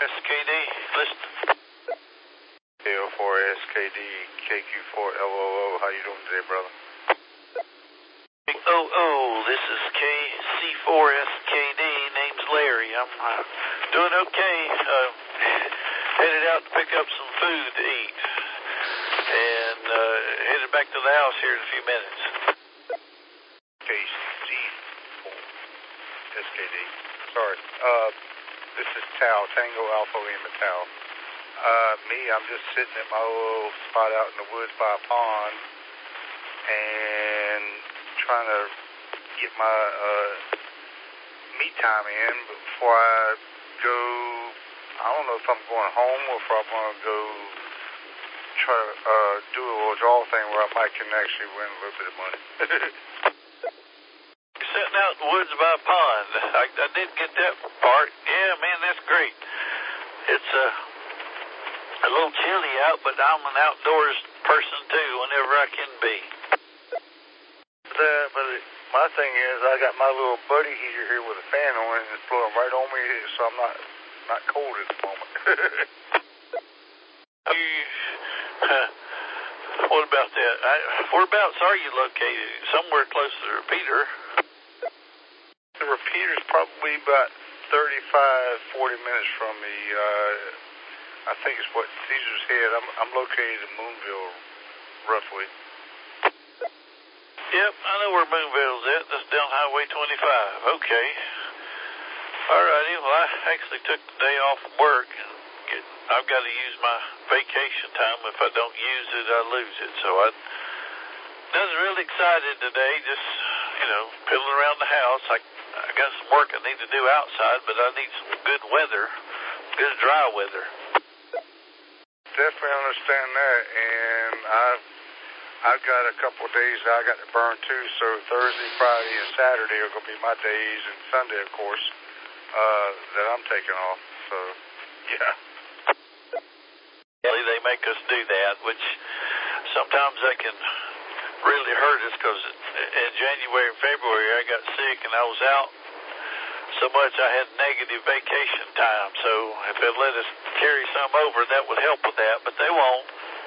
SKD, listen. KO4 SKD, KQ4LOO, how you doing today, brother? This is KC4SKD, name's Larry. I'm doing okay. Headed out to pick up some food to eat. And headed back to the house here in a few minutes. KC4 SKD, sorry. This is Tao, Tango Alpha Lima Tao. I'm just sitting at my little spot out in the woods by a pond and trying to get my me time in before I go. I don't know if I'm going home or if I'm going to go try to do a little draw thing where I might can actually win a little bit of money. You're sitting out in the woods by a pond. I did get that part. Yeah, man, that's great. It's a little chilly out, but I'm an outdoors person too whenever I can be. But my thing is, I got my little buddy heater here with a fan on it, and it's blowing right on me, so I'm not cold at the moment. What about that? Whereabouts are you located? Somewhere close to the repeater. The repeater's probably about 35-40 minutes from me. I think it's what Caesar's Head. I'm located in Moonville, roughly. Yep, I know where Moonville's at. That's down Highway 25. Okay. Alrighty, well, I actually took the day off from work. I've got to use my vacation time. If I don't use it, I lose it. So I wasn't really excited today, just, piddling around the house. I got some work I need to do outside, but I need some good weather, good dry weather. Definitely understand that, and I've got a couple of days that I got to burn too, so Thursday, Friday, and Saturday are going to be my days, and Sunday, of course, that I'm taking off, so, yeah. They make us do that, which sometimes that can really hurt us, because in January and February I got sick and I was out so much I had negative vacation time, so if they'd let us carry some over, that would help with that, but they won't.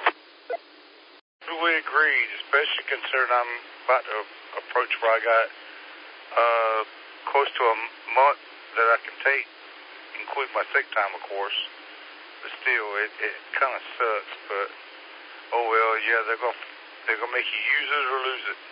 We agreed, especially considering I'm about to approach where I got close to a month that I can take, including my sick time, of course. But still, it kind of sucks. But oh well, yeah, they're gonna make you use it or lose it.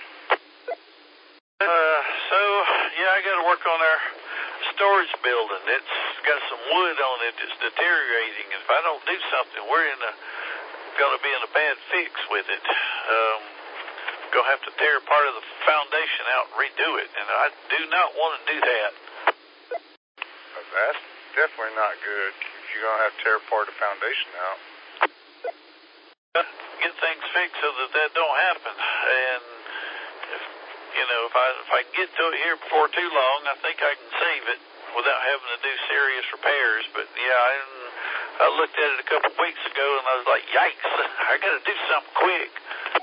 I got to work on our storage building. It's got some wood on it that's deteriorating. If I don't do something, we're going to be in a bad fix with it. Going to have to tear part of the foundation out and redo it, and I do not want to do that. That's definitely not good if you're going to have to tear part of the foundation out. Get things fixed so that don't happen, and if I can get to it here before too long, I think I can save it without having to do serious repairs. But yeah, I looked at it a couple weeks ago and I was like, yikes, I got to do something quick.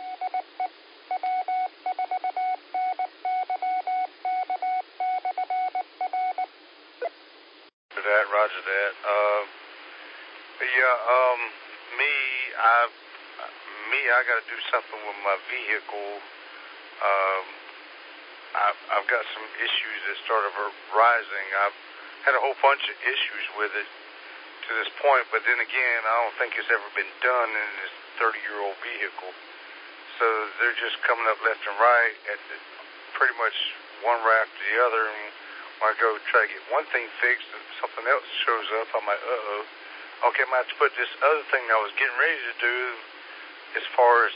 Roger that. I got to do something with my vehicle. I've got some issues that started rising. I've had a whole bunch of issues with it to this point, but then again, I don't think it's ever been done in this 30-year-old vehicle. So they're just coming up left and right at pretty much one right after the other, and when I go try to get one thing fixed and something else shows up, I'm like, okay, I'm going to have to put this other thing I was getting ready to do as far as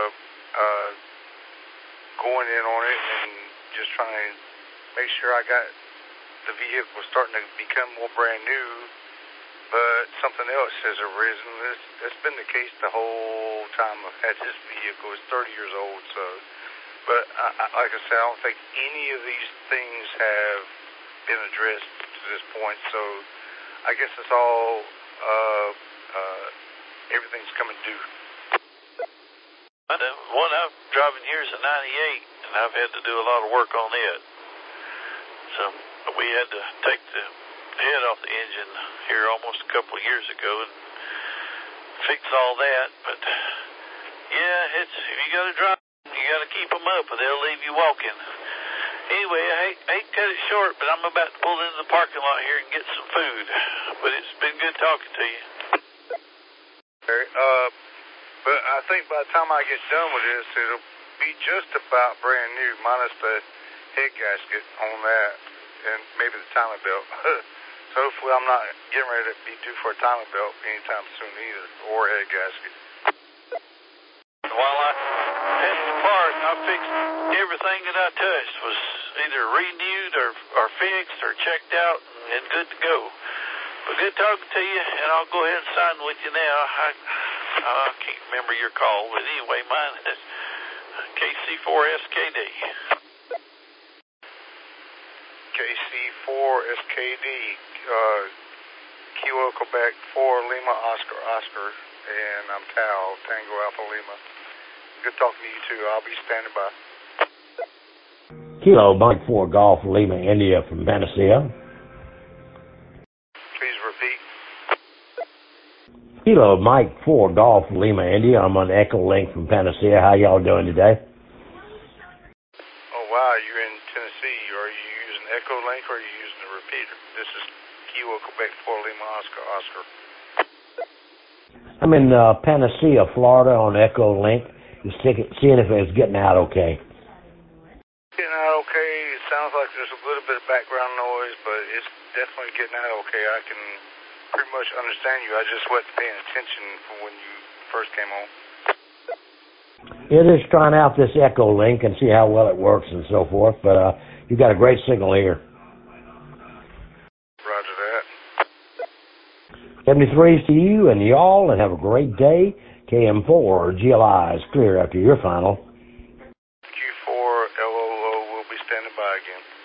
going in on it and just trying to make sure I got the vehicle starting to become more brand new, but something else has arisen. It's been the case the whole time I've had this vehicle. It's 30 years old, so, but like I said, I don't think any of these things have been addressed to this point, so I guess it's all, everything's coming due. The one I'm driving here is a 98, and I've had to do a lot of work on it. So we had to take the head off the engine here almost a couple of years ago and fix all that. But yeah, if you got to drive, you got to keep them up or they'll leave you walking. Anyway, I hate to cut it short, but I'm about to pull into the parking lot here and get some food. But it's been good talking to you. Okay, but I think by the time I get done with this, it'll be just about brand new, minus the head gasket on that, and maybe the timing belt. So hopefully I'm not getting ready to be due for a timing belt anytime soon either, or a head gasket. While I had the part, I fixed everything that I touched was either renewed or fixed or checked out and good to go. But good talking to you, and I'll go ahead and sign with you now. I can't remember your call, but anyway, mine is KC4SKD. KC4SKD, Kilo Quebec 4 Lima Oscar Oscar, and I'm Tal, Tango Alpha Lima. Good talking to you too. I'll be standing by. Kilo Mike 4 Golf Lima India from Panacea. Please repeat. Kilo Mike 4 Golf Lima India. I'm on Echo Link from Panacea. How y'all doing today? Oh wow, you're in Tennessee. Are you using Echo Link or are you using the repeater? This is Kilo Quebec 4 Lima Oscar Oscar. I'm in Panacea, Florida on Echo Link. Just seeing if it's getting out okay. Getting out okay. It sounds like there's a little bit of background noise, but it's definitely getting out okay. I can pretty much understand you. I just wasn't paying attention from when you first came on. Yeah, just trying out this Echo Link and see how well it works and so forth, but you got a great signal here. Roger that. 73s to you and y'all, and have a great day. KM4 GLI is clear after your final. Q4 LOO will be standing by again.